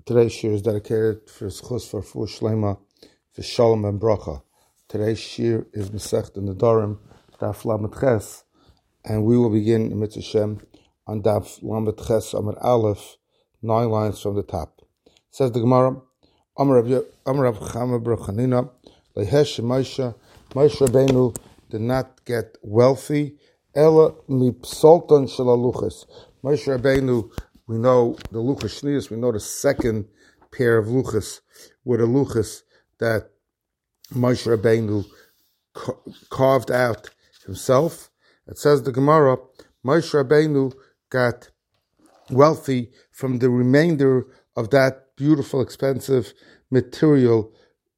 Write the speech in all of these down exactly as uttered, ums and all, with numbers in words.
Today's shir is dedicated for Schus for Fu Shlema, for Shalom and Bracha. Today's shir is Masechet Nedarim, Daf Lamed Ches, and we will begin in Mitzvah Shem on Daf Lamed Ches Amar Aleph, nine lines from the top. It says the Gemara, Amar Rav Chama bar Chanina, Lehesh Moshe, Moshe Rabbeinu did not get wealthy, Ela mipsolton shel haluchos. Moshe Rabbeinu, we know the luchos shnius, we know the second pair of luchos were the luchos that Moshe Rabbeinu ca- carved out himself. It says the Gemara, Moshe Rabbeinu got wealthy from the remainder of that beautiful, expensive material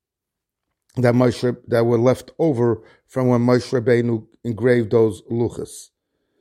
that Moshe that were left over from when Moshe Rabbeinu engraved those luchos.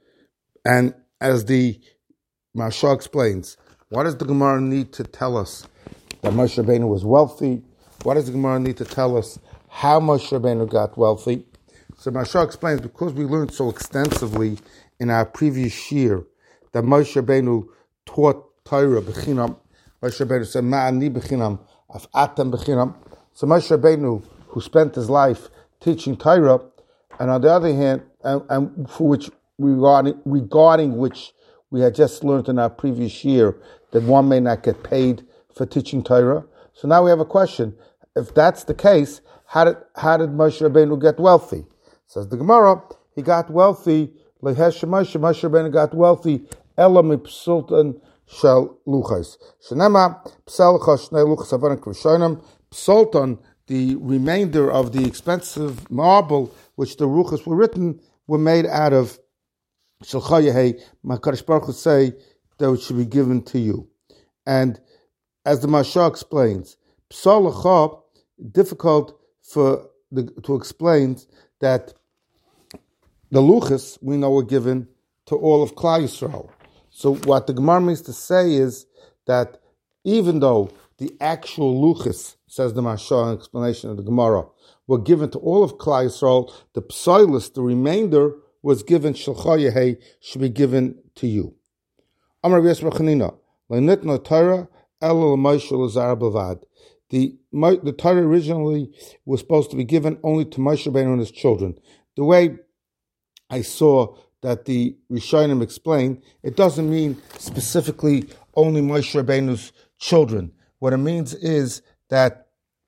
And as the Maharsha explains, what does the Gemara need to tell us that Moshe Rabbeinu was wealthy? What does the Gemara need to tell us how Moshe Rabbeinu got wealthy? So Maharsha explains, because we learned so extensively in our previous year that Moshe Rabbeinu taught Torah b'chinam. Moshe Rabbeinu said, Ma'ani b'chinam, af atam b'chinam. So Moshe Rabbeinu, who spent his life teaching Torah, and on the other hand, and, and for which regarding regarding which we had just learned in our previous year that one may not get paid for teaching Torah. So now we have a question: if that's the case, how did how did Moshe Rabbeinu get wealthy? Says the Gemara, he got wealthy. Lehesh Moshe, Moshe Rabbeinu got wealthy. Ela mipsultan shel luchos. Shenema psalcha shnei luchos avanim krishonim psultan. The remainder of the expensive marble, which the ruchos were written, were made out of Shalchayahei. Makadosh Baruch Hu say that it should be given to you. And as the Maharsha explains, Psalacha, difficult for the, to explain that the luchos we know were given to all of Klal Yisrael. So what the Gemara means to say is that even though the actual luchos, says the Maharsha in explanation of the Gemara, were given to all of Klal Yisrael, the psoilus, the remainder, was given, Shalchayahei, should be given to you. Amar Rabbi Yosef bar Chanina, Le'nitna Torah, Ela l'Moshe l'Zar b'lvad. The the Torah originally was supposed to be given only to Moshe Rabbeinu and his children. The way I saw that the Rishonim explained, it doesn't mean specifically only Moshe Rabbeinu's children. What it means is that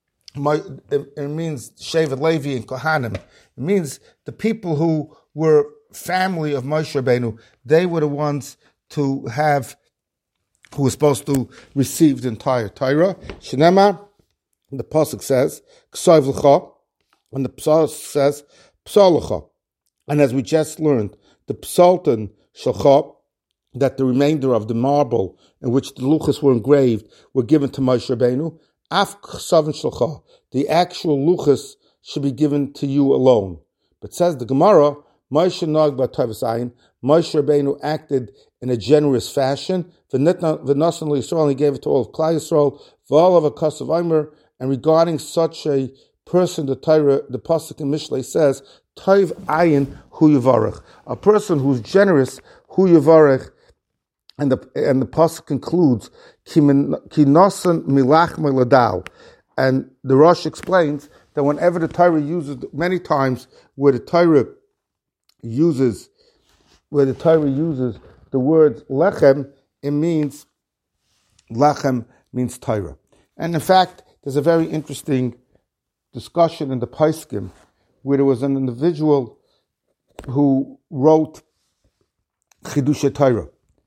it means Shevet Levi and Kohanim. It means the people who were family of Moshe Rabbeinu, they were the ones to have, who were supposed to receive the entire Torah. Shenema, the pasuk says, K'soiv l'cha, and the pasuk says, Psal l'cha. And as we just learned, the Psalton Shalcha, that the remainder of the marble in which the luchos were engraved were given to Moshe Rabbeinu. Af K'savin Shalcha, the actual luchos should be given to you alone. But says the Gemara, Moshe Nog B'Tovas Ayin, Moshe Rabbeinu acted in a generous fashion. V'nasan Yisrael, he gave it to all of Klal Yisrael. V'al of a Kasav Omer, and regarding such a person, the Torah, the pasuk in Mishlei says, Tov Ayin Hu Yivarech, a person who's generous, Hu Yivarech. And the and the pasuk concludes, Ki nosan milach meladau, and the Rosh explains that whenever the Torah uses, many times where the Torah uses, where the Torah uses the words lechem, it means lechem means Torah. And in fact, there's a very interesting discussion in the Poskim where there was an individual who wrote Chidusha Torah.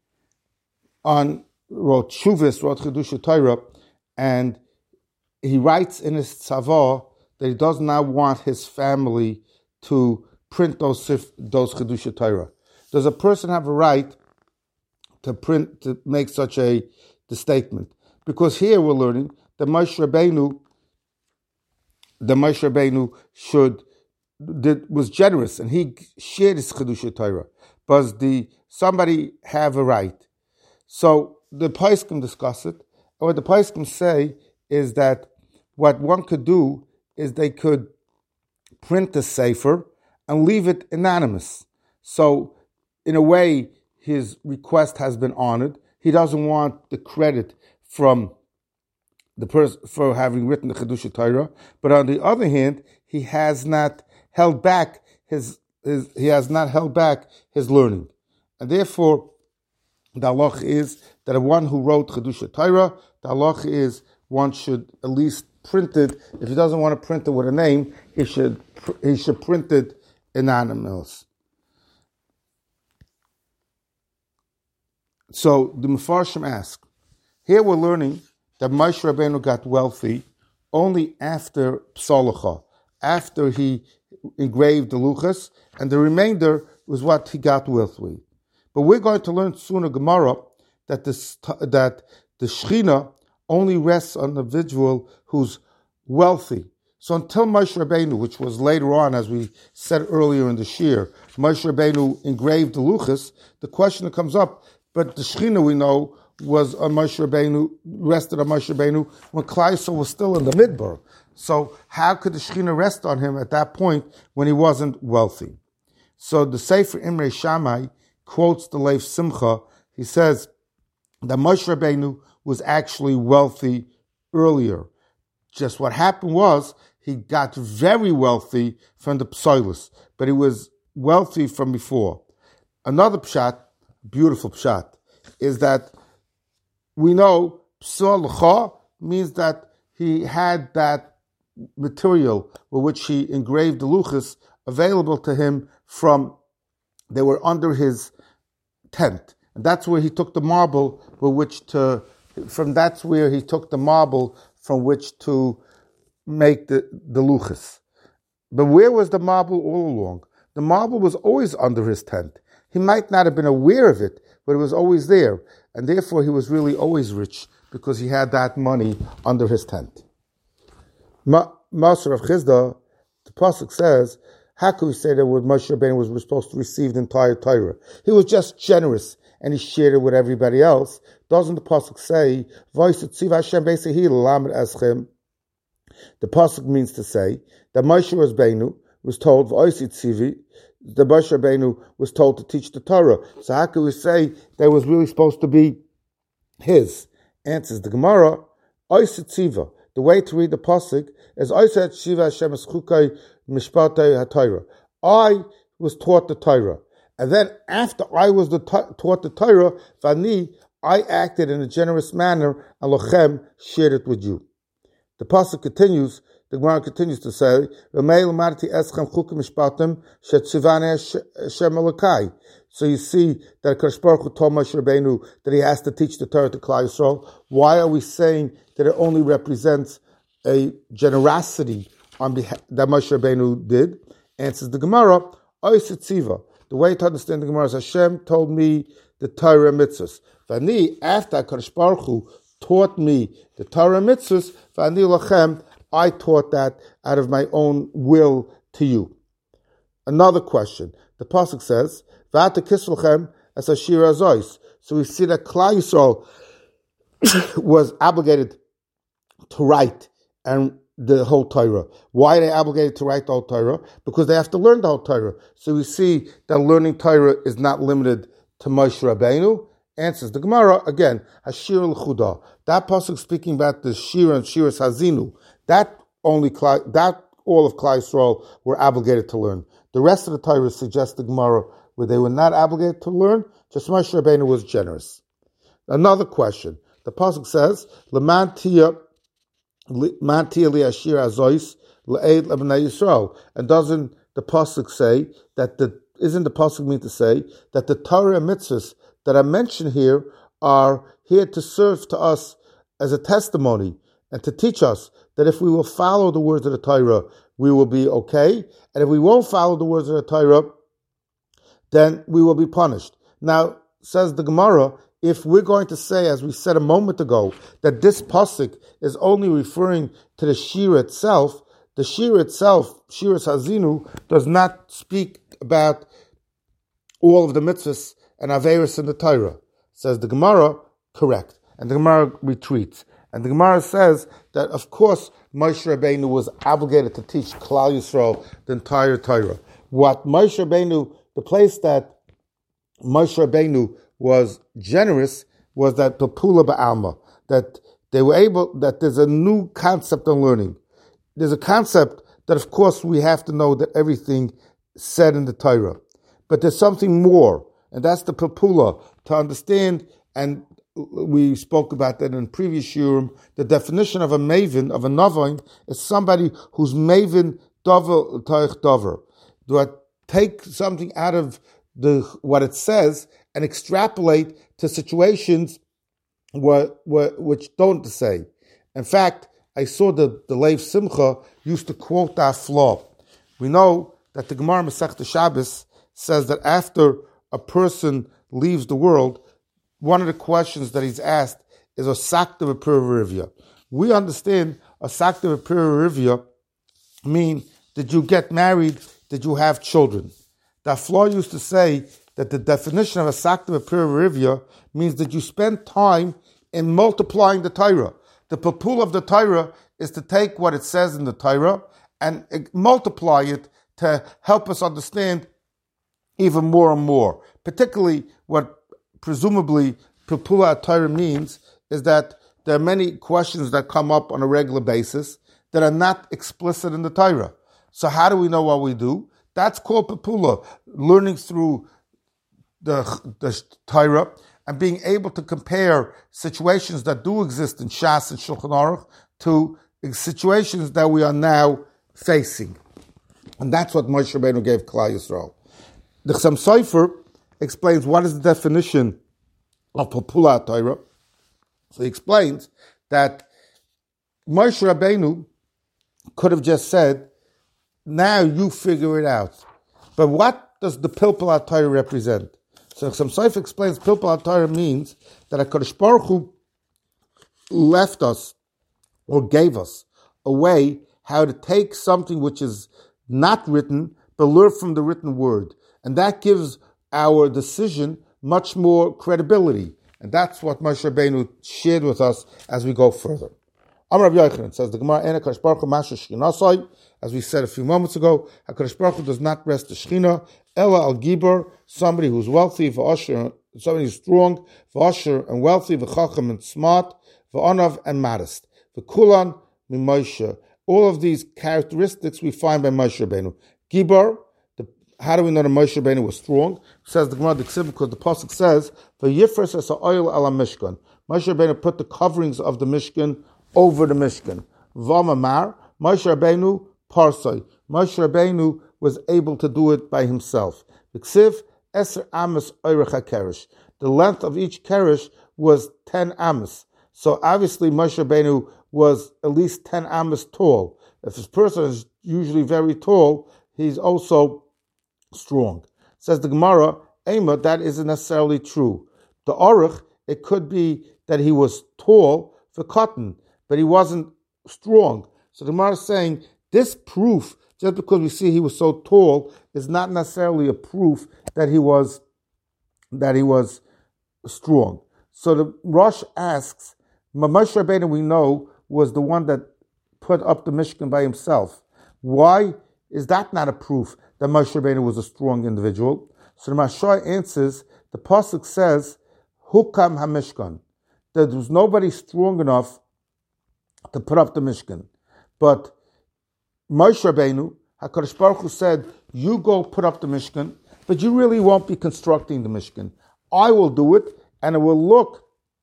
On wrote Shuvas, wrote Chidusha Torah, and he writes in his tzavah that he does not want his family to print those those Chidusha Torah. Does a person have a right to print, to make such a the statement? Because here we're learning that Moshe Rabbeinu, the Moshe Rabbeinu should did, was generous and he shared his Chidusha Torah. Does the somebody have a right? So the Poskim discuss it, and what the Poskim say is that what one could do is they could print the sefer and leave it anonymous. So in a way, his request has been honored. He doesn't want the credit from the person for having written the Chedusha Torah, but on the other hand, he has not held back his, his he has not held back his learning, and therefore the halach is that one who wrote Chedusha Torah, the halach is one should at least print it. If he doesn't want to print it with a name, he should he should print it anonymous. So the Mefarshim ask, here we're learning that Moshe Rabbeinu got wealthy only after Psalacha, after he engraved the Luchas, and the remainder was what he got wealthy. But we're going to learn soon a Gemara that this, that the Shechina only rests on an individual who's wealthy. So until Moshe Rabbeinu, which was later on, as we said earlier in the Shir, Moshe Rabbeinu engraved the Luchas, the question that comes up, but the Shechina we know was on Moshe Rabbeinu, rested on Moshe Rabbeinu when Klal Yisrael was still in the Midbar. So how could the Shechina rest on him at that point when he wasn't wealthy? So the Sefer Imrei Shammai quotes the Leif Simcha. He says that Moshe Rabbeinu was actually wealthy earlier. Just what happened was he got very wealthy from the Psoilus, but he was wealthy from before. Another pshat, beautiful pshat, is that we know Psal L'cha means that he had that material with which he engraved the Luchas available to him from, they were under his tent. And that's where he took the marble with which to, from that's where he took the marble from which to make the, the Luchas. But where was the marble all along? The marble was always under his tent. He might not have been aware of it, but it was always there. And therefore he was really always rich because he had that money under his tent. Master of Chizda, the Pasuk says, how could we say that when Moshe Rabbeinu was supposed to receive the entire Torah? He was just generous and he shared it with everybody else. Doesn't the Pasuk say, the Pasuk means to say that Moshe Rabbeinu was told, the Moshe Rabbeinu was told to teach the Torah. So how could we say that was really supposed to be his? Answers the Gemara, the way to read the Pasuk is I was taught the Torah. And then after I was the t- taught the Torah, Vani, I acted in a generous manner, and Lochem shared it with you. The Pasuk continues, the Gemara continues to say, so you see that Kadosh Baruch Hu told Moshe Rabbeinu that he has to teach the Torah to Klal Yisrael. Why are we saying that it only represents a generosity on behalf that Moshe Rabbeinu did? Answers the Gemara, Oisitziva. The way to understand the Gemara is Hashem told me the Torah mitzvahs. Vani, after Kadosh Baruch Hu taught me the Torah mitzvahs, Vani lachem, I taught that out of my own will to you. Another question. The Pasuk says, V'ata kisvulchem as Ashir Azois. So we see that Klal Yisrael was obligated to write and the whole Torah. Why are they obligated to write the whole Torah? Because they have to learn the whole Torah. So we see that learning Torah is not limited to Moshe Rabbeinu. Answers the Gemara again. Hashir l'chuda. That pasuk speaking about the Shira and Shiras Hazinu. That only that all of Klal Yisrael were obligated to learn. The rest of the Torah suggests the Gemara where they were not obligated to learn. Just Moshe Rabbeinu was generous. Another question. The pasuk says, "Leman tia man tia liashir azois le'ed lebnei Yisrael." And doesn't the pasuk say that the isn't the pasuk mean to say that the Torah and mitzvahs that are mentioned here are here to serve to us as a testimony and to teach us that if we will follow the words of the Torah, we will be okay, and if we won't follow the words of the Torah, then we will be punished. Now, says the Gemara, if we're going to say, as we said a moment ago, that this pasuk is only referring to the Shira itself, the Shira itself, Shiras Hazinu, does not speak about all of the mitzvahs and Averis in the Torah. Says the Gemara, correct. And the Gemara retreats. And the Gemara says that, of course, Moshe Rabbeinu was obligated to teach Klal Yisrael the entire Torah. What Moshe Rabbeinu, the place that Moshe Rabbeinu was generous was that the Pula Ba'alma, that they were able, that there's a new concept on learning. There's a concept that, of course, we have to know that everything said in the Torah. But there's something more, and that's the papula, to understand, and we spoke about that in previous shiurim. The definition of a maven, of a navain, is somebody who's maven dover toich dover. Do I take something out of the what it says and extrapolate to situations where, where, which don't say? In fact, I saw that the Lev Simcha used to quote that flaw. We know that the Gemara Masechta Shabbos says that after a person leaves the world, one of the questions that he's asked is a sakta v'pirivya. We understand a sakta v'pirivya mean, did you get married? Did you have children? That flaw used to say that the definition of a sakta v'pirivya means that you spend time in multiplying the Torah. The papul of the Torah is to take what it says in the Torah and multiply it to help us understand even more and more. Particularly what presumably papula Torah means is that there are many questions that come up on a regular basis that are not explicit in the Torah. So how do we know what we do? That's called papula, learning through the, the Torah and being able to compare situations that do exist in Shas and Shulchan Aruch to situations that we are now facing. And that's what Moshe Rabbeinu gave Klal Yisrael. The Chassam Sofer explains what is the definition of papula Torah. So he explains that Moshe Rabbeinu could have just said, now you figure it out. But what does the pilpul Torah represent? So Chassam Sofer explains pilpul Torah means that HaKadosh Baruch Hu left us or gave us a way how to take something which is not written, but learn from the written word. And that gives our decision much more credibility. And that's what Moshe Rabbeinu shared with us as we go further. Amar Rabbi Yochanan says, the Gemara, Ena Kadosh Baruch Hu Masha Shechinasai, as we said a few moments ago, HaKadosh Baruch Hu does not rest the Shechina, Ela al Gibor, somebody who's wealthy, v'asher, somebody who's strong, v'asher and wealthy, v'chacham and smart, v'anav and modest. V'kulan min Moshe. All of these characteristics we find by Moshe Rabbeinu. Gibor, the, how do we know that Moshe Rabbeinu was strong? Says the Gemara, because the pasuk says, "V'yifres es ha'oil ala Mishkan." Moshe Rabbeinu put the coverings of the Mishkan over the Mishkan. V'amamar, Moshe Rabbeinu parsai. Moshe Rabbeinu was able to do it by himself. V'ksiv eser amas oirech hakeresh. The length of each keresh was ten amas. So obviously Moshe Rabbeinu was at least ten amas tall. If this person is usually very tall, he's also strong. Says the Gemara, Ema, that isn't necessarily true. The Aruch, it could be that he was tall for cotton, but he wasn't strong. So the Gemara is saying, this proof, just because we see he was so tall, is not necessarily a proof that he was that he was strong. So the Rosh asks, Moshe Rabbeinu, we know, was the one that put up the Mishkan by himself. Why is that not a proof that Moshe Rabbeinu was a strong individual? So the Mashai answers, the pasuk says, Hukam HaMishkan, that there was nobody strong enough to put up the Mishkan. But Moshe Rabbeinu, HaKadosh Baruch Hu said, you go put up the Mishkan, but you really won't be constructing the Mishkan. I will do it, and it will look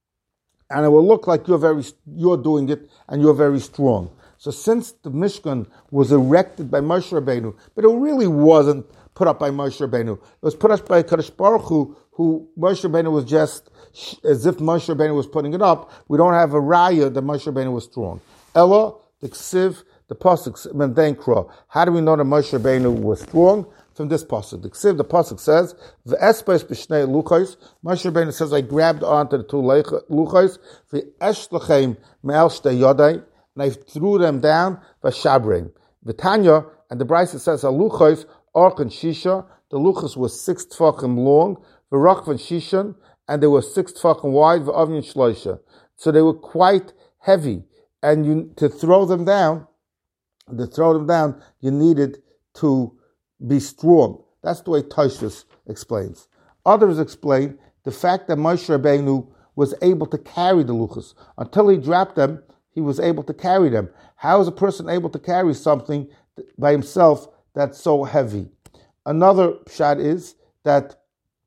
And it will look like you're very, you're doing it, and you're very strong. So since the Mishkan was erected by Moshe Rabbeinu, but it really wasn't put up by Moshe Rabbeinu. It was put up by Kadosh Baruch Hu, who Moshe Rabbeinu was just, as if Moshe Rabbeinu was putting it up. We don't have a raya that Moshe Rabbeinu was strong. Ella, the Ksiv, the Pasuk, Mendenkra. How do we know that Moshe Rabbeinu was strong? From this pasuk, the Ksiv, the pasuk says, "V'espes b'shnei luchos." Moshe Rabbeinu says, "I grabbed onto the two luchos, v'esh lachem me'el shtei yodai, and I threw them down v'shabreim." V'tanya, and the Brisa says, "Luchos arch and shisha." The luchos were six tefachim long, v'rach and shishan, and they were six tefachim wide, v'avnin shloisha. So they were quite heavy, and you to throw them down, to throw them down, you needed to be strong. That's the way Tosfos explains. Others explain the fact that Moshe Rabbeinu was able to carry the luchos. Until he dropped them, he was able to carry them. How is a person able to carry something by himself that's so heavy? Another shot is that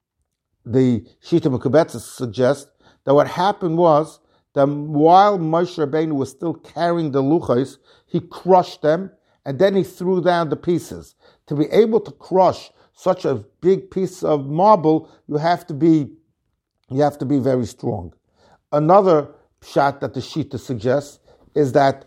the Shita Mekubetzes suggests that what happened was that while Moshe Rabbeinu was still carrying the luchos, he crushed them and then he threw down the pieces. To be able to crush such a big piece of marble, you have to be you have to be very strong. Another shot that the Shita suggests is that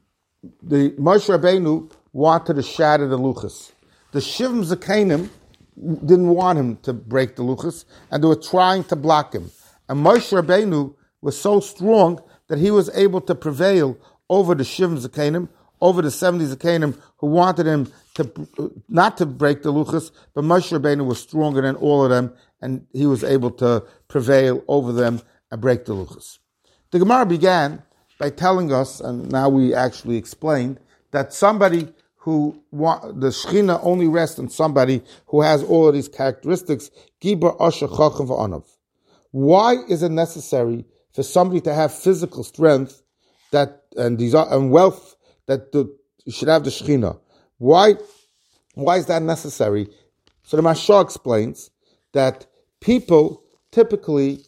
the Moshe Rabbeinu wanted to shatter the luchos. The Shivim Zakanim didn't want him to break the luchos, and they were trying to block him. And Moshe Rabbeinu was so strong that he was able to prevail over the Shivim Zakanim, over the seventy Zakanim who wanted him to not to break the luchos, but Moshe Rabbeinu was stronger than all of them, and he was able to prevail over them and break the luchos. The Gemara began by telling us, and now we actually explained, that somebody who want, the Shechina only rests on somebody who has all of these characteristics. Gibar, Asher, Chacham, V'anav. Why is it necessary for somebody to have physical strength that and these and wealth that the, should have the Shechina? Why? Why is that necessary? So the Mashal explains that people typically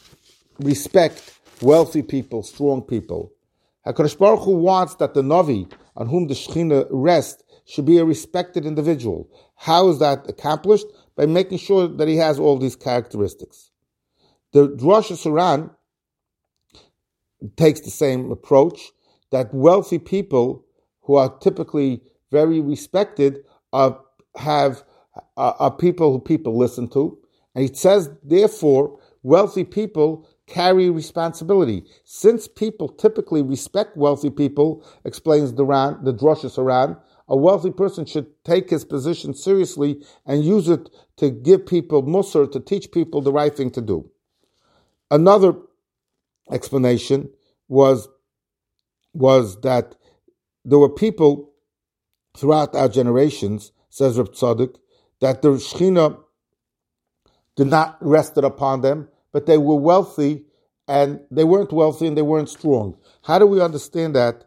respect wealthy people, strong people. HaKadosh Baruch Hu wants that the Navi, on whom the Shechina rests, should be a respected individual. How is that accomplished? By making sure that he has all these characteristics. The Rosh Hashanah takes the same approach, that wealthy people who are typically very respected are, have, are, are people who people listen to. And he says, therefore, wealthy people carry responsibility. Since people typically respect wealthy people, explains the Ran, the Droshes Haran, a wealthy person should take his position seriously and use it to give people musar, to teach people the right thing to do. Another explanation was, was that there were people throughout our generations, says Reb Tzadok, that the Shechina did not rest it upon them, but they were wealthy, and they weren't wealthy and they weren't strong. How do we understand that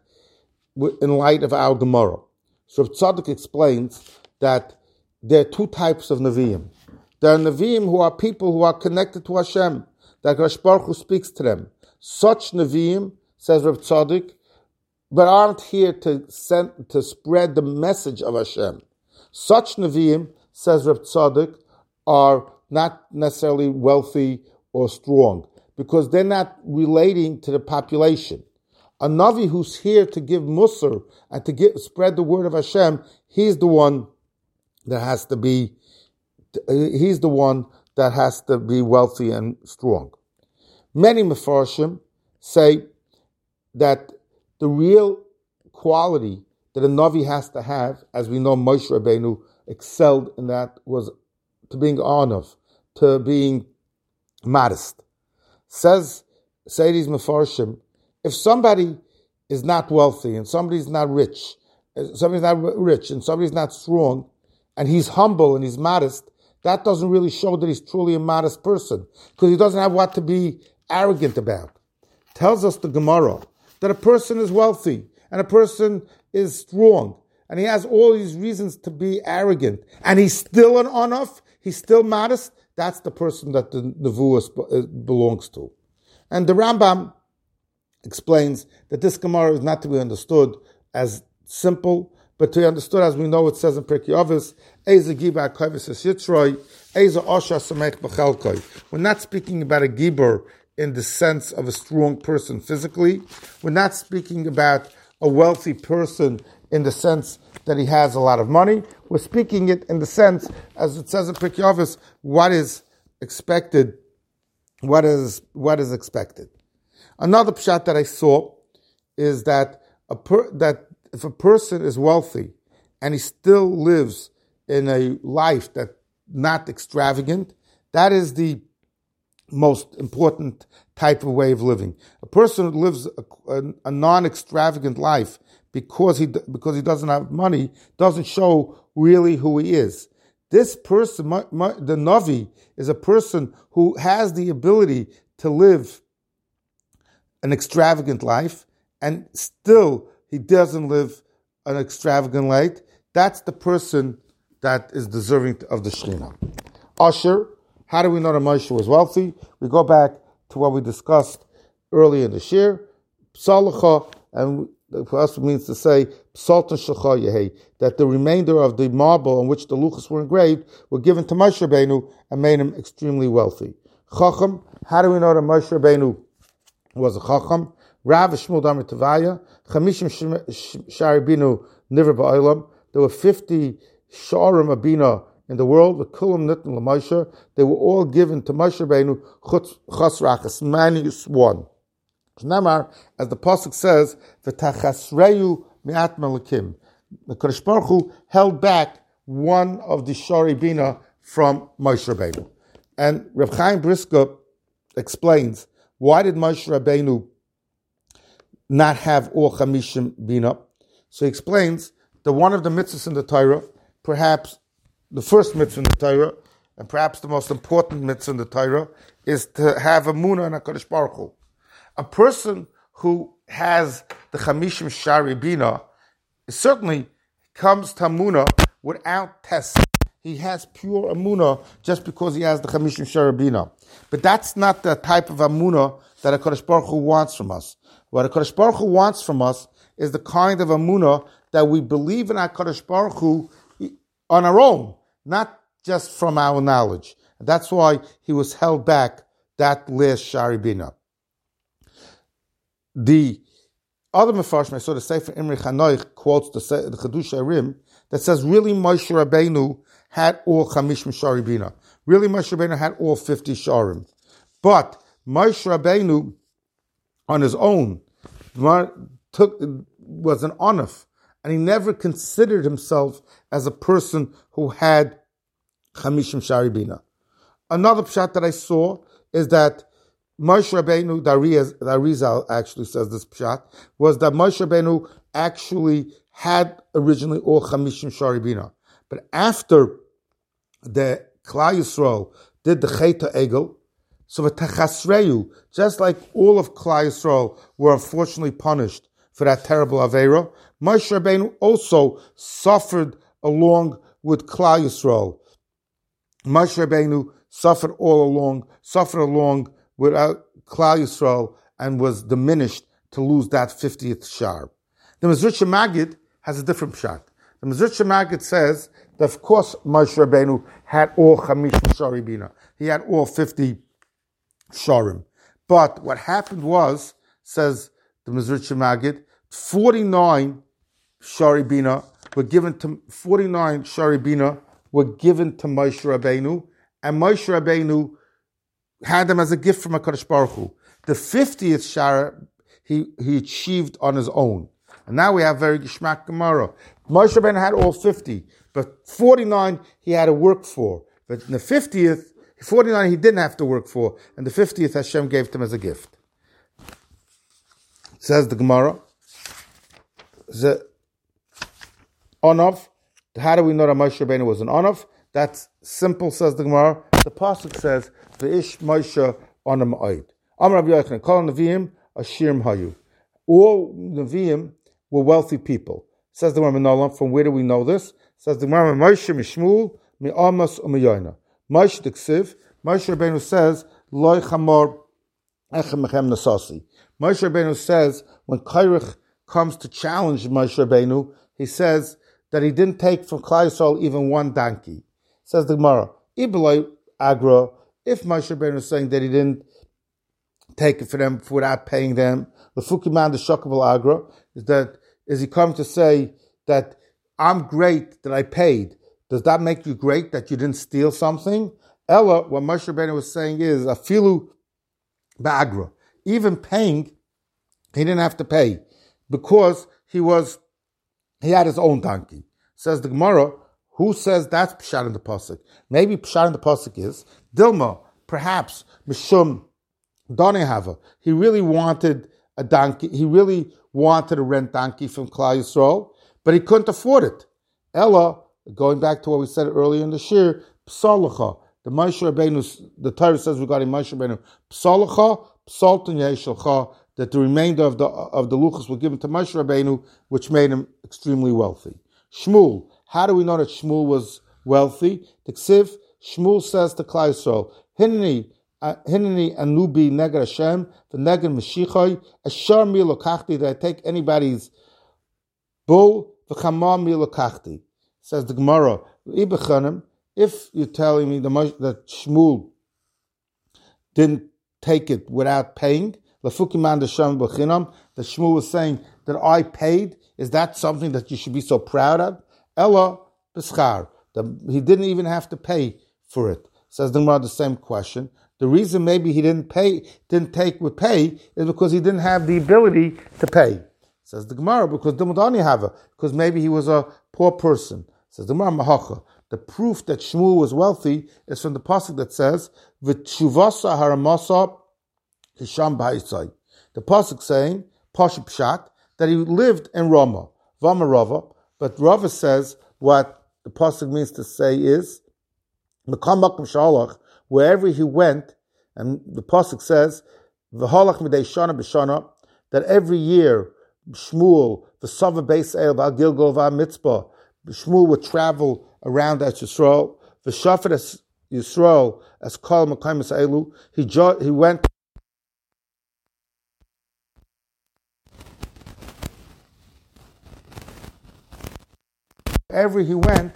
in light of our Gemara? So Tzadok explains that there are two types of Nevi'im. There are Nevi'im who are people who are connected to Hashem, that Rosh Baruch Hu speaks to them. Such Nevi'im, says Reb Tzadok, but aren't here to send, to spread the message of Hashem. Such Nevi'im, says Reb Tzadok, are not necessarily wealthy or strong, because they're not relating to the population. A Navi who's here to give Musar and to give, spread the word of Hashem, he's the one that has to be, he's the one that has to be wealthy and strong. Many Mefarshim say that the real quality that a Navi has to have, as we know Moshe Rabbeinu excelled in that, was to being honored, to being modest. Says, say these Mefarshim, if somebody is not wealthy and somebody's not rich, somebody's not rich and somebody's not strong, and he's humble and he's modest, that doesn't really show that he's truly a modest person, because he doesn't have what to be arrogant about. Tells us the Gemara that a person is wealthy and a person is strong and he has all these reasons to be arrogant and he's still an onof, he's still modest. That's the person that the Nevuah belongs to. And the Rambam explains that this Gemara is not to be understood as simple, but to be understood as we know it says in Pirkei Avos, Eze Gibar Kovis Yitzroi, Eze Osha Samech B'Chelkoi. We're not speaking about a Gibor in the sense of a strong person physically. We're not speaking about a wealthy person in the sense that he has a lot of money. We're speaking it in the sense, as it says in Pirkei Avos, what is expected, what is what is expected. Another pshat that I saw is that a per, that if a person is wealthy and he still lives in a life that's not extravagant, that is the most important type of way of living. A person who lives a, a, a non-extravagant life because he because he doesn't have money doesn't show really who he is. This person, the Navi, is a person who has the ability to live an extravagant life, and still he doesn't live an extravagant life, that's the person that is deserving of the Shekhinah. Asher, how do we know that Moshe was wealthy? We go back to what we discussed earlier in the shir, Psalacha, and for us it means to say Psaltan Shecha Yehi, that the remainder of the marble on which the luchas were engraved were given to Moshe Rabbeinu and made him extremely wealthy. Chacham, how do we know that Moshe Rabbeinu was a Chacham? Rav Shmuel Damar Tavaya, Chamishim Shari Binu Niver Ba'olam. There were fifty Sharim Abina in the world, with Kulam Nitin LaMoshe. They were all given to Moshe Rabbeinu Chutz Rachas, minus one. Namar, as the pasuk says, "V'tachasreyu mi'at melakim." The Kodesh Baruch Hu held back one of the Shari Bina from Moshe Rabbeinu, and Reb Chaim Brisker explains why did Moshe Rabbeinu not have all Chamishim Bina. So he explains that one of the mitzvahs in the Torah, perhaps the first mitzvah in the Torah, and perhaps the most important mitzvah in the Torah, is to have a munah and a Kodesh Baruch Hu. A person who has the Chamishim Shari Bina certainly comes to Amunah without testing. He has pure Amunah just because he has the Chamishim Shari Bina. But that's not the type of Amunah that a Kodesh Baruch Hu wants from us. What a Kodesh Baruch Hu wants from us is the kind of Amunah that we believe in our Kodesh Baruch Hu on our own, not just from our knowledge. And that's why he was held back that last Shari Bina. The other Mefarshim, I saw the Sefer Imri Chanoich quotes the, the Chedush Arim that says really Moshe Rabbeinu had all Chamishim Shari Bina. Really Moshe Rabbeinu had all fifty Sharim. But Moshe Rabbeinu on his own took was an onuf, and he never considered himself as a person who had Chamishim Shari Bina. Another pshat that I saw is that Moshe Rabbeinu, the Arizal actually says this pshat, was that Moshe Rabbeinu actually had originally all Chamishim Shari Bina. But after the Klal Yisrael did the Cheta Egel, so the Tachasreyu, just like all of Klal Yisrael were unfortunately punished for that terrible Aveira, Moshe Rabbeinu also suffered along with Klal Yisrael. Moshe Rabbeinu suffered all along, suffered along without Klal Yisrael, and was diminished to lose that fiftieth shar. The Mezritcha Magid has a different pshat. The Mezritcha Magid says that of course Moshe Rabbeinu had all Chamishim Shari Bina. He had all fifty sharim. But what happened was, says the Mezritcha Magid, forty-nine Shari Bina were given to forty-nine Shari Bina were given to Moshe Rabbeinu, and Moshe Rabbeinu had them as a gift from HaKadosh Baruch Hu. The fiftieth shara he, he achieved on his own. And now we have very Gishmak Gemara. Moshe Rabbeinu had all fifty, but forty-nine he had to work for. But in the fiftieth, forty-nine he didn't have to work for, and the fiftieth Hashem gave to him as a gift. Says the Gemara, the Onav, how do we know that Moshe Rabbeinu was an Onav? That's simple, says the Gemara. The pasuk says, "V'ish Moshe onam oid." Amar Rabbi Yochanan, Kol Neviim Ashirim Hayu. All Neviim were wealthy people. Says the Gemara, from where do we know this? Says the Gemara, Moshe Mishmul mi'amas u'miyoyna. Moshe Diksiv, Moshe Rabbeinu says, Loi chamor echem mechem nasasi. Moshe Rabbeinu says, when Kairich comes to challenge Moshe Rabbeinu, he says that he didn't take from Klal Yisrael even one donkey. Says the Gemara, Ibeloi Agra, if Moshe Rabbeinu is saying that he didn't take it for them without paying them, the Fukiman the Shokabal Agra, is that is he come to say that I'm great that I paid. Does that make you great that you didn't steal something? Ella, what Moshe Rabbeinu was saying is Afilu Ba'agra. Even paying, he didn't have to pay because he was he had his own donkey. Says the Gemara, who says that's Pshat in the Pasuk? Maybe Pshat in the Pasuk is Dilma, perhaps Mishum Donehava. He really wanted a donkey. He really wanted a rent donkey from Klal Yisrael, but he couldn't afford it. Ella, going back to what we said earlier in the shir, Psalacha. The Moshe Rabbeinu, the Torah says regarding Moshe Rabbeinu, Psalacha, Psaltan Yeshalcha, that the remainder of the of the luchos were given to Moshe Rabbeinu, which made him extremely wealthy. Shmuel, how do we know that Shmuel was wealthy? The Ksiv, Shmuel says to Klal Yisrael, Hineni, Hineni anubi neged Hashem, the neged Mashiachai, Ashar mi lokachti, that I take anybody's bull, v'chama mi lokachti. Says the Gemara, if you're telling me the, that Shmuel didn't take it without paying, that Shmuel was saying that I paid, is that something that you should be so proud of? Ella b'schar, he didn't even have to pay for it. Says the Gemara the same question. The reason maybe he didn't pay, didn't take with pay, is because he didn't have the ability to pay. Says the Gemara, because Dimudani have it, because maybe he was a poor person. Says the Gemara Mahacha. The proof that Shmuel was wealthy is from the pasuk that says, "V'tshuvasa haramasa hisham b'haisai." The pasuk saying, Pashup Pshat, that he lived in Ramah, Vama Rava. But Rava says what the pasuk means to say is, Mekam Makom Shalach, wherever he went, and the pasuk says, V'halach midei shana b'shana, that every year Shmuel, the Sava Beis El, Val Gilgal, Val Mitzpah, Shmuel would travel around as Yisrael. The Shafet as Yisrael as Kol Mekayim Elu. He jo- he went. Wherever he went,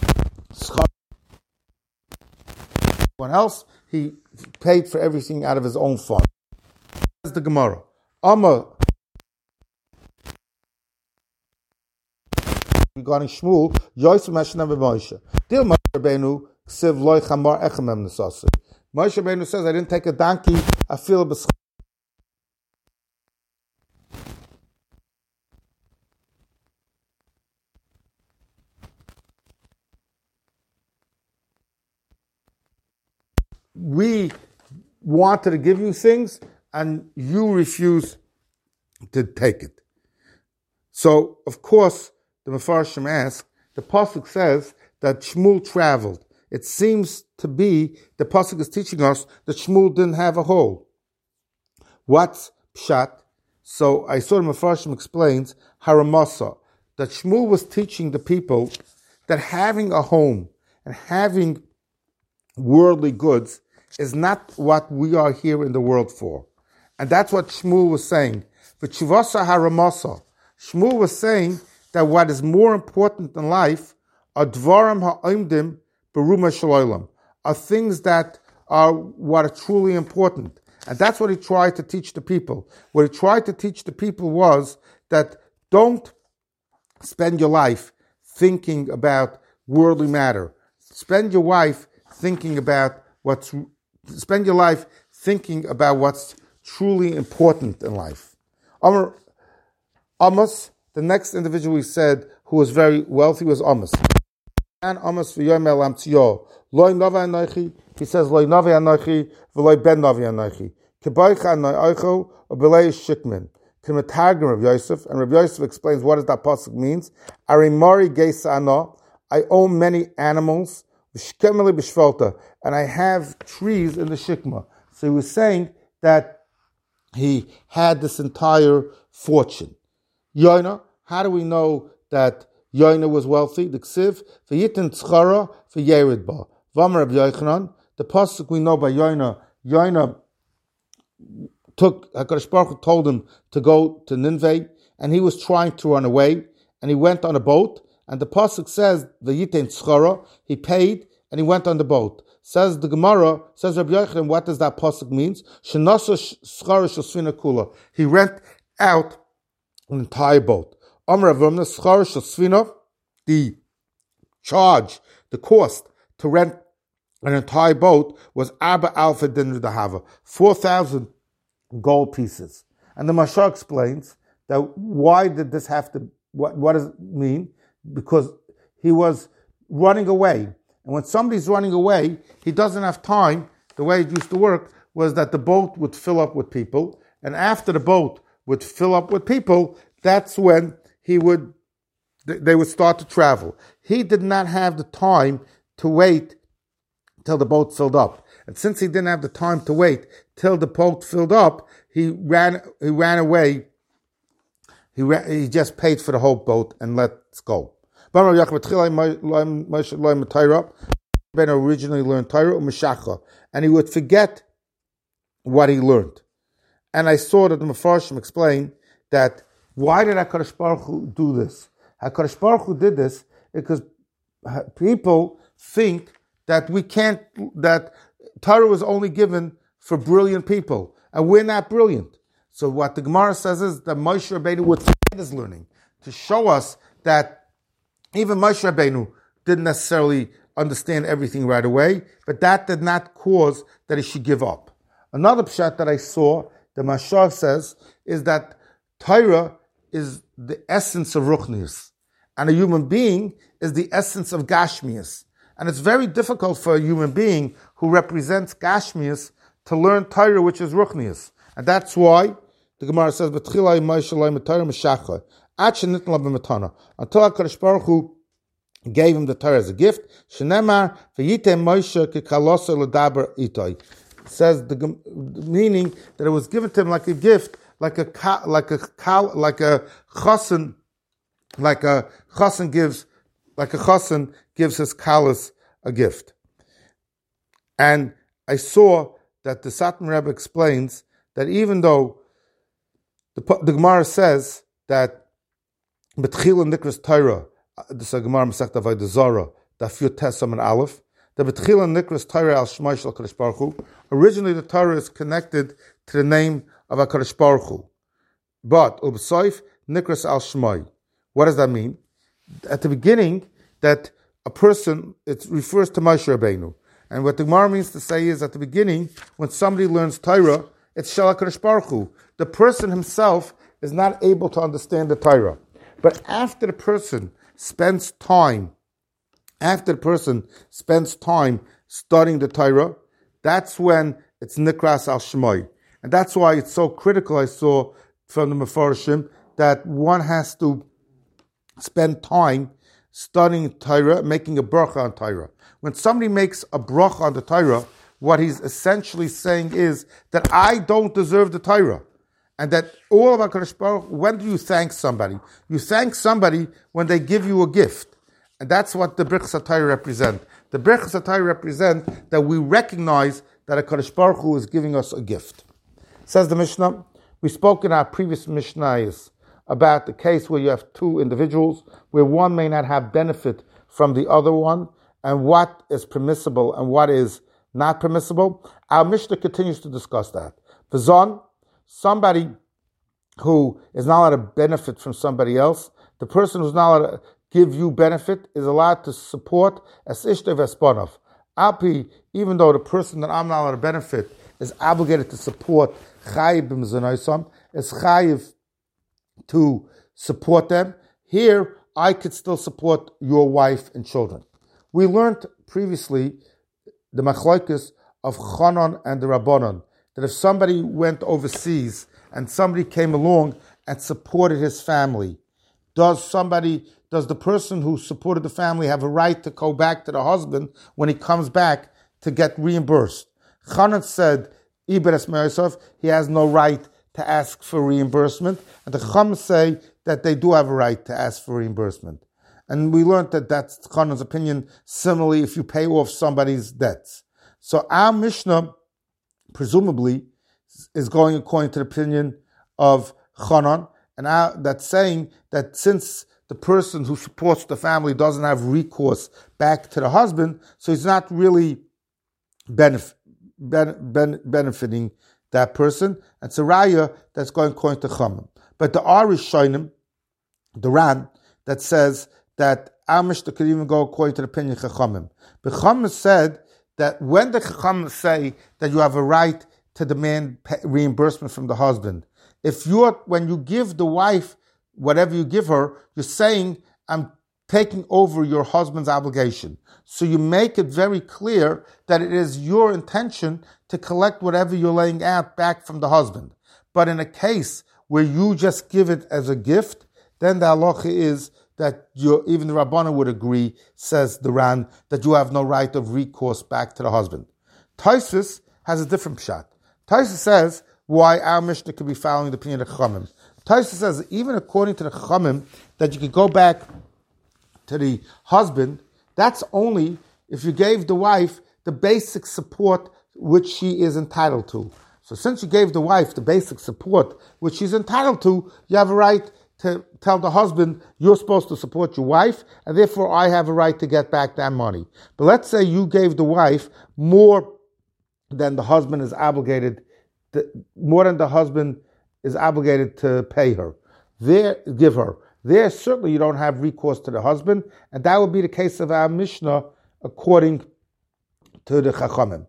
one else he paid for everything out of his own fund. That's the Gemara. Amma. Regarding Shmuel, Yosef Meshana b'Moshe. Dil Moshe Rabbeinu ksiv loy chamar echamem nesasi. Moshe Rabbeinu says, I didn't take a donkey, I feel b'schar. We wanted to give you things, and you refuse to take it. So, of course, the Mefarshim ask, the pasuk says that Shmuel traveled. It seems to be, the pasuk is teaching us that Shmuel didn't have a hole. What's pshat? So I saw the Mefarshim explains, haramasa, that Shmuel was teaching the people that having a home and having worldly goods is not what we are here in the world for. And that's what Shmuel was saying. V'tshuvasa haramasa. Shmuel was saying that what is more important in life are dvarim ha'omdim beruma shalolam, are things that are what are truly important. And that's what he tried to teach the people. What he tried to teach the people was that don't spend your life thinking about worldly matter. Spend your life thinking about what's, spend your life thinking about what's truly important in life. Amar, Amos, the next individual we said who was very wealthy was Amos. And Amos v'yom elam tziyo. Loi nova anochi, he says, Loi nova anochi, v'loi ben nova anochi. K'boicha anoi oicho, or b'lei shikmin. K'metargim Rav Yosef, and Rav Yosef explains what does that pasuk means. Arimori geisa ano, I own many animals, v'shkemeli b'shvolta, and I have trees in the shikma. So he was saying that he had this entire fortune. Yoina, how do we know that Yoina was wealthy? The Ksiv, v'yitin tzchara v'yerid ba. V'amar Rabbi Yochanan, the pasuk we know by Yoina, Yoina took, HaKadosh Baruch Hu told him to go to Nineveh, and he was trying to run away, and he went on a boat, and the pasuk says, v'yitin tzchara, he paid, and he went on the boat. Says the Gemara, says Rabbi Yochanan, what does that pasuk mean? Shenasa tzchara shosvina kula. He rent out an entire boat. Amar Avramna schar shasvina, the charge, the cost to rent an entire boat was Abba Alpha Din Dahava, four thousand gold pieces. And the Mashal explains that why did this have to, what, what does it mean? Because he was running away. And when somebody's running away, he doesn't have time. The way it used to work was that the boat would fill up with people, and after the boat would fill up with people, that's when he would, they would start to travel. He did not have the time to wait till the boat filled up. And since he didn't have the time to wait till the boat filled up, he ran he ran away. He ran, he just paid for the whole boat and let's go. Ben originally learned Torah, and he would forget what he learned. And I saw that the Mefarshim explained that why did HaKadosh Baruch Hu do this? HaKadosh Baruch Hu did this because people think that we can't, that Torah was only given for brilliant people, and we're not brilliant. So what the Gemara says is that Moshe Rabbeinu would forget his learning to show us that even Moshe Rabbeinu didn't necessarily understand everything right away, but that did not cause that he should give up. Another pshat that I saw, the Mashar says, is that Torah is the essence of Ruchnius, and a human being is the essence of Gashmius. And it's very difficult for a human being who represents Gashmius to learn Torah, which is Ruchnius. And that's why the Gemara says, until HaKadosh Baruch Hu gave him the Torah as a gift. Shenemar v'yitem Moshe kekalosa l'daber itoi. Says the meaning that it was given to him like a gift, like a like a like a chassan, like a chassan gives, like a chassan gives his kalas a gift. And I saw that the Satmar Rebbe explains that even though the, the Gemara says that B'tchila Nikras Torah, this is Gemara Masechta Avodah Zarah, Daf Yud Tes Amud Aleph, the B'tchila Nikras Torah al Shmai Shel HaKadosh Baruch Hu. Originally, the Torah is connected to the name of HaKadosh Baruch Hu, but Ub'Soif Nikras al Shmai. What does that mean? At the beginning, that a person, it refers to Moshe Rabbeinu. And what the Gemara means to say is, at the beginning, when somebody learns Torah, it's Shel HaKadosh Baruch Hu. The person himself is not able to understand the Torah. But after the person spends time, after the person spends time studying the Torah, that's when it's Nikras al Shmai. And that's why it's so critical, I saw from the Mefarshim, that one has to spend time studying Torah, making a bracha on Torah. When somebody makes a bracha on the Torah, what he's essentially saying is that I don't deserve the Torah. And that all of HaKadosh Baruch, when do you thank somebody? You thank somebody when they give you a gift. And that's what the Brichas HaTorah represent. The Brichas HaTorah represent that we recognize that HaKadosh Baruch Hu is giving us a gift. Says the Mishnah, we spoke in our previous Mishnahs about the case where you have two individuals, where one may not have benefit from the other one, and what is permissible and what is not permissible. Our Mishnah continues to discuss that. V'zon, somebody who is not allowed to benefit from somebody else, the person who's not allowed to give you benefit is allowed to support as ishte v'esponov. Alpi, even though the person that I'm not allowed to benefit is obligated to support chayiv b'mezonosam, is chayiv to support them. Here, I could still support your wife and children. We learned previously the machlokes of Chanan and the Rabbanon, that if somebody went overseas and somebody came along and supported his family, does somebody, does the person who supported the family have a right to go back to the husband when he comes back to get reimbursed? Chanan said, Iberes Me'osov, he has no right to ask for reimbursement, and the Chum say that they do have a right to ask for reimbursement. And we learned that that's Chanan's opinion. Similarly, if you pay off somebody's debts. So our Mishnah, presumably, is going according to the opinion of Chanan, and our, that's saying that since the person who supports the family doesn't have recourse back to the husband, so he's not really benef- ben, ben, benefiting that person. And it's a raya that's going according to Chanan. But the Arish Shonim, the Ran, that says that our Mishnah could even go according to the opinion of Chachamim. But Chachamim said that when the Chachamim say that you have a right to demand reimbursement from the husband, if you're, when you give the wife whatever you give her, you're saying, I'm taking over your husband's obligation. So you make it very clear that it is your intention to collect whatever you're laying out back from the husband. But in a case where you just give it as a gift, then the halacha is that you, even the Rabbanah would agree, says the Ran, that you have no right of recourse back to the husband. Taisus has a different pshat. Taisus says why our Mishnah could be following the opinion of Chachamim. Taisus says even according to the Chachamim that you could go back to the husband, that's only if you gave the wife the basic support which she is entitled to. So since you gave the wife the basic support which she's entitled to, you have a right to tell the husband, you're supposed to support your wife, and therefore I have a right to get back that money. But let's say you gave the wife more than the husband is obligated, to, more than the husband is obligated to pay her. There, give her. There, certainly you don't have recourse to the husband, and that would be the case of our Mishnah according to the Chachamim.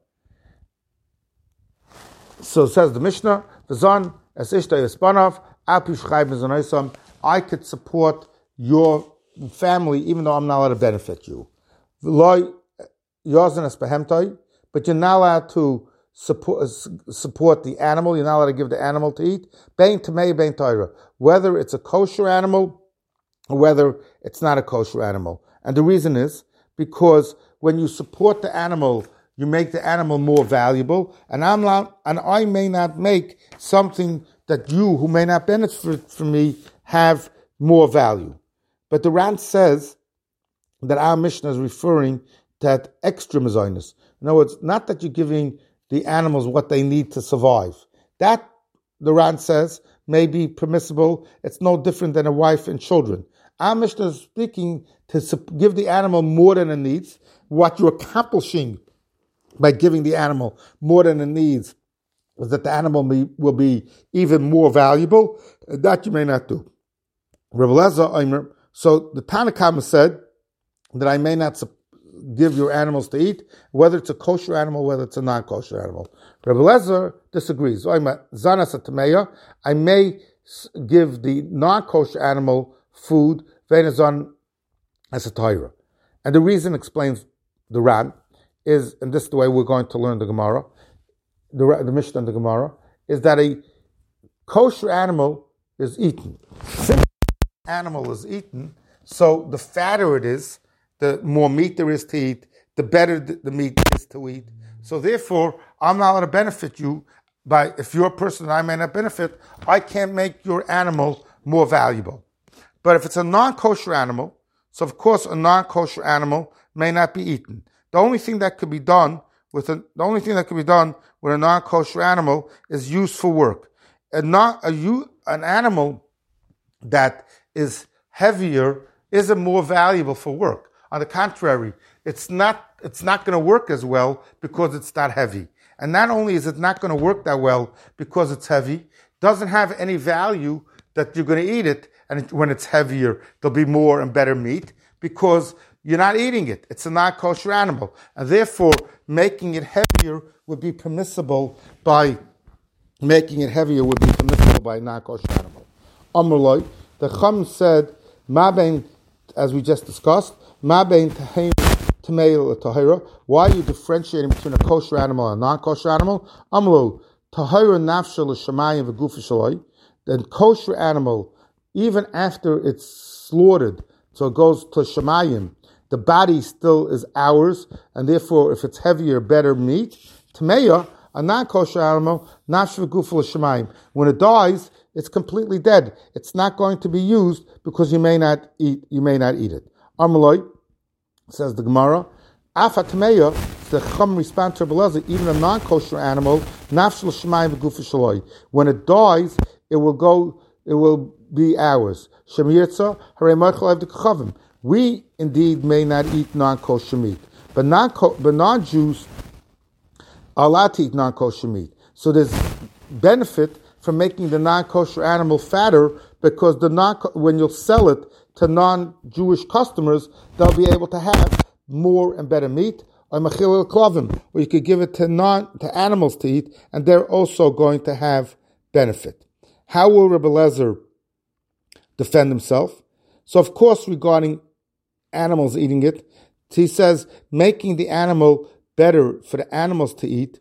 So says the Mishnah, V'zon es ishta yespanav, apish chayv mizanoisam, I could support your family even though I'm not allowed to benefit you. V'loi yozen es behemtoi, but you're not allowed to support, support the animal, you're not allowed to give the animal to eat. Bein tamei, bein toira. Whether it's a kosher animal or whether it's not a kosher animal. And the reason is because when you support the animal, you make the animal more valuable, and I'm not, and I may not make something that you, who may not benefit from me, have more value. But the Ran says that our Mishnah is referring to that extra mezainis. In other words, not that you're giving the animals what they need to survive. That, the Ran says, may be permissible. It's no different than a wife and children. Our Mishnah is speaking to give the animal more than it needs. What you're accomplishing by giving the animal more than it needs is that the animal may, will be even more valuable. That you may not do. Rebbe Lezer Omer, so the Tanna Kamma said that I may not give your animals to eat, whether it's a kosher animal, whether it's a non-kosher animal. Rebbe Lezer disagrees. I may give the non-kosher animal food, venazon as a Torah. And the reason, explains the Ran, is, and this is the way we're going to learn the Gemara, the, the Mishnah and the Gemara, is that a kosher animal is eaten. Since the animal is eaten, so the fatter it is, the more meat there is to eat, the better the, the meat is to eat. So therefore, I'm not going to benefit you by, if you're a person that I may not benefit, I can't make your animal more valuable. But if it's a non-kosher animal, so of course a non-kosher animal may not be eaten. The only thing that could be done with a, the only thing that could be done with a non-kosher animal is used for work. A non, a, an animal that is heavier isn't more valuable for work. On the contrary, it's not it's not going to work as well because it's not heavy. And not only is it not going to work that well because it's heavy, doesn't have any value that you're going to eat it, and when it's heavier, there'll be more and better meat because you're not eating it. It's a non-kosher animal. And therefore, making it heavier would be permissible by making it heavier would be permissible by a non-kosher animal. Amrullah, the Chum said, Ma bein, as we just discussed, Ma bein taheim tameil tahira. Why are you differentiating between a kosher animal and a non-kosher animal? Amrullah, tahira nafsha l'shamayim v'gufa shaloi. The kosher animal, even after it's slaughtered, so it goes to shamayim, the body still is ours, and therefore, if it's heavier, better meat. Tameya, a non-kosher animal, nafsha v'gufa l'shamayim. When it dies, it's completely dead. It's not going to be used because you may not eat. You may not eat it. Amaloi, says the Gemara, Afa tameya, the Chum responds to Rebbe Lezer, even a non-kosher animal, nafsha l'shamayim v'gufa shaloi. When it dies, it will go. It will be ours. Shemirtza harei mochel evdik chavim. We indeed may not eat non-kosher meat, but non but non-Jews are allowed to eat non-kosher meat. So there's benefit from making the non-kosher animal fatter because the non when you'll sell it to non-Jewish customers, they'll be able to have more and better meat. Or machil klavim, or you could give it to non to animals to eat, and they're also going to have benefit. How will Rebbe Lezer defend himself? So, of course, regarding animals eating it, he says making the animal better for the animals to eat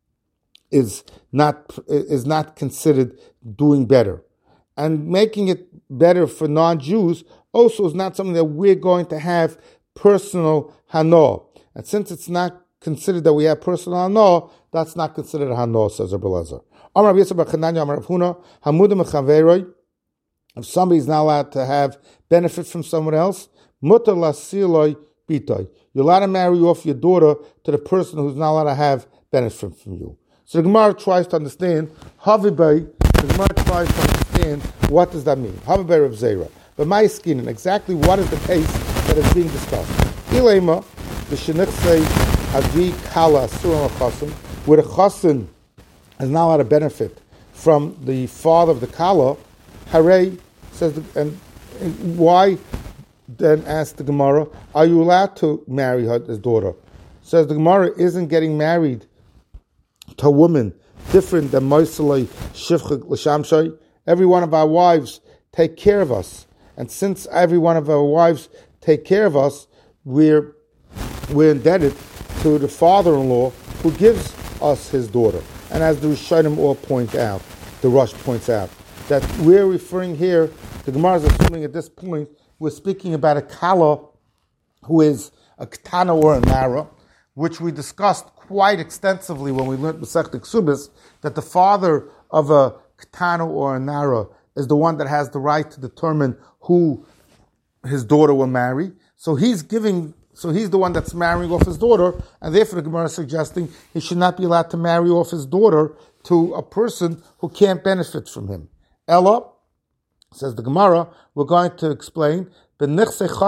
is not is not considered doing better, and making it better for non-Jews also is not something that we're going to have personal hana. And since it's not considered that we have personal hano, that's not considered a hano, says Rabbi Elazar. Amar Rabbi Yisrael bar Chananya, Amar Rav Huna, hamuda mechaveroi, if somebody's not allowed to have benefit from someone else, mutar lasiloi bitoi. You're allowed to marry off your daughter to the person who's not allowed to have benefit from you. So the Gemara tries to understand, Havibay, the Gemara tries to understand what does that mean. Havibay Rav Zera. But my skin, and exactly what is the case that is being discussed. Ilema, the Shenichsei Avi Kala Suram Chasim, where the Chasim is not allowed to benefit from the father of the Kala, Hare says, the, and, and why? Then asks the Gemara, are you allowed to marry her, his daughter? Says the Gemara, isn't getting married to a woman different than Moisalei Shivchik L'Shamshay? Every one of our wives take care of us. And since every one of our wives take care of us, we're we're indebted to the father-in-law who gives us his daughter. And as the Rishonim all point out, the Rush points out, that we're referring here, the Gemara is assuming at this point, we're speaking about a Kala who is a Ketana or a Nara, which we discussed quite extensively when we learned Masechta Ksubis, that the father of a Ketana or a Nara is the one that has the right to determine who his daughter will marry. So he's giving, so he's the one that's marrying off his daughter, and therefore the Gemara is suggesting he should not be allowed to marry off his daughter to a person who can't benefit from him. Ella, says the Gemara, we're going to explain, we're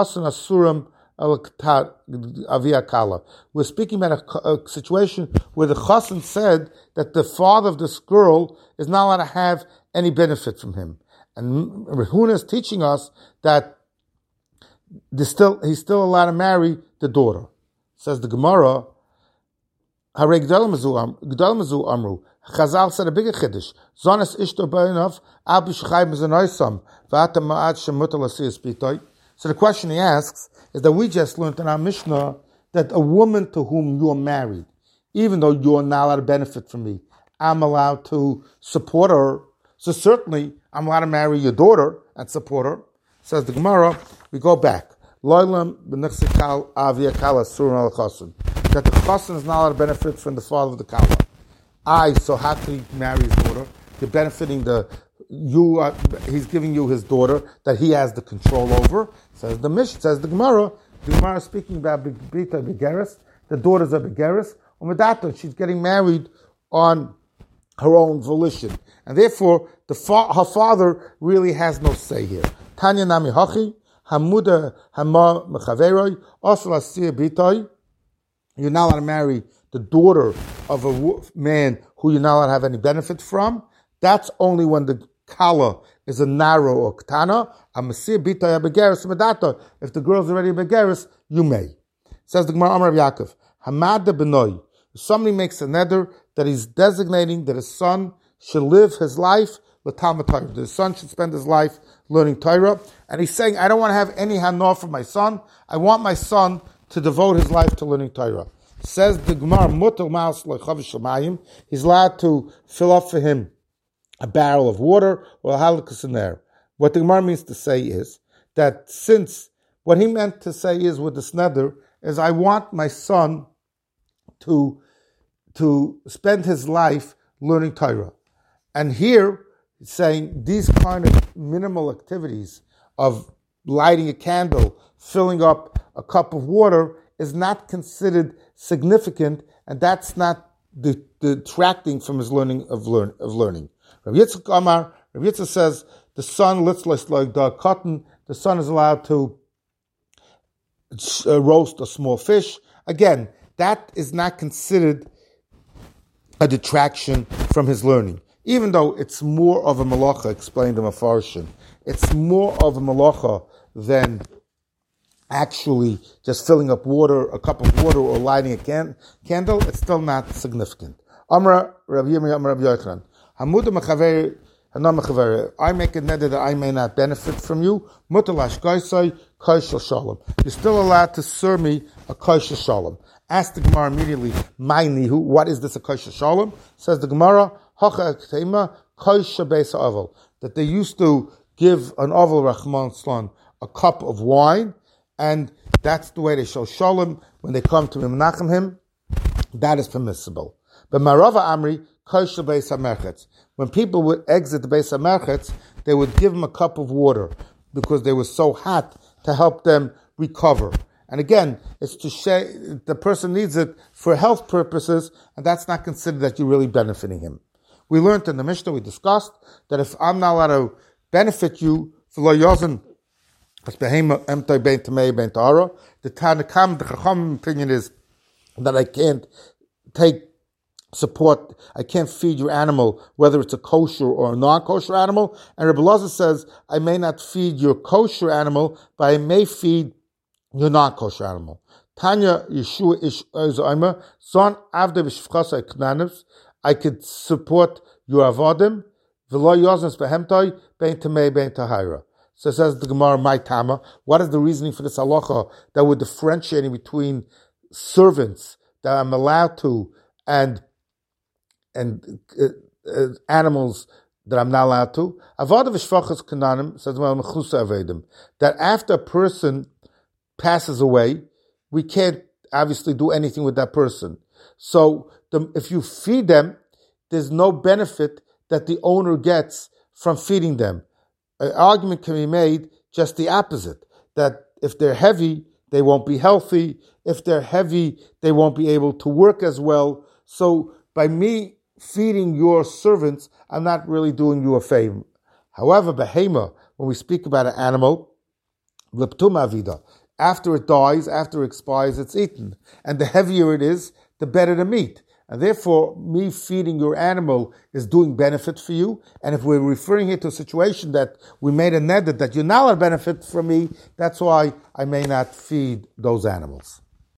speaking about a, a situation where the chassan said that the father of this girl is not allowed to have any benefit from him. And Rehuna is teaching us that still, he's still allowed to marry the daughter. Says the Gemara, Hare Gdal Mazu Amru. Chazal said a bigger chiddush. Zonas ishto b'enov al b'shchayim zenoisam v'ata ma'at shemutal asiyas b'itoy. So the question he asks is that we just learned in our Mishnah that a woman to whom you're married, even though you're not allowed to benefit from me, I'm allowed to support her. So certainly I'm allowed to marry your daughter and support her. Says the Gemara, we go back. Loilam b'nechsikal avia kala surun al chasun. That the chasun is not allowed to benefit from the father of the kala. I, so how can he marry his daughter? You're benefiting the, you, are, he's giving you his daughter that he has the control over. Says the Mish, says the Gemara, the Gemara is speaking about Bita Begeris, the daughters of Begeris, Umedato, she's getting married on her own volition. And therefore, the fa- her father really has no say here. Tanya Nami Hachi, Hamuda Hama Mechaveroi, Osel Asir Bitoi, you're not allowed to marry the daughter of a man who you're not allowed to have any benefit from. That's only when the kala is a narrow or ktana. If the girl's already a begeris, you may. Says the Gemara Amar Rav Yaakov, Hamada benoy. If somebody makes a neder that he's designating that his son should live his life l'talmud Torah, that his son should spend his life learning Torah, and he's saying, I don't want to have any hanor for my son. I want my son to devote his life to learning Torah. Says the Gemara, Mutal Maus Lechavish Shamayim, he's allowed to fill up for him a barrel of water or a halakas in there. What the Gemara means to say is that since what he meant to say is with the sneder is I want my son to to spend his life learning Torah, and here it's saying these kind of minimal activities of lighting a candle, filling up a cup of water is not considered significant, and that's not the, the detracting from his learning of learn of learning. Rav Yitzchak Amar, Rav Yitzchak says the son litzlis like the cotton. The son is allowed to uh, roast a small fish. Again, that is not considered a detraction from his learning, even though it's more of a malacha. Explained in Mafarshin, it's more of a malacha than actually just filling up water, a cup of water, or lighting a can, candle. It's still not significant. Amra Rav Yirmiyah Amar Rav Yochanan, Hamuda mechaver hanam mechaver. I make a neder that I may not benefit from you. Mutalash gaisai kaishal shalom. You're still allowed to serve me a kaishal shalom. Ask the Gemara immediately, my nihu, what is this a kaishal shalom? Says the Gemara, hacha ekteima kaisha beisa aval. That they used to give an aval rachman slan a cup of wine, and that's the way they show shalom when they come to Menachem him. that is permissible. But Marava Amri, Kosher Beis HaMerchetz. When people would exit the Beis HaMerchetz, they would give them a cup of water because they were so hot to help them recover. And again, it's to share, the person needs it for health purposes, and that's not considered that you're really benefiting him. We learned in the Mishnah, we discussed, that if I'm not allowed to benefit you, for lo yozen, the Tanakam, the Chacham opinion is that I can't take support, I can't feed your animal, whether it's a kosher or a non-kosher animal. And Rebbe Elazar says, I may not feed your kosher animal, but I may feed your non-kosher animal. Tanya Yeshua Ish Oimer, Son Avde V'Shvchasa Knanivs, I could support your avodim, v'lo yoznes behemtoi, bein tamei, bein tahira. So says the Gemara, my Tama, what is the reasoning for this halacha that we're differentiating between servants that I'm allowed to and and uh, uh, animals that I'm not allowed to? Avodah v'shvachas kananim, says mechusa avedim, that after a person passes away, we can't obviously do anything with that person. So the, if you feed them, there's no benefit that the owner gets from feeding them. An argument can be made just the opposite, that if they're heavy, they won't be healthy. If they're heavy, they won't be able to work as well. So by me feeding your servants, I'm not really doing you a favor. However, behema, when we speak about an animal, leptum avida, after it dies, after it expires, it's eaten. And the heavier it is, the better the meat. And therefore, me feeding your animal is doing benefit for you. And if we're referring here to a situation that we made a neder that you're not allowed to benefit from me, that's why I may not feed those animals.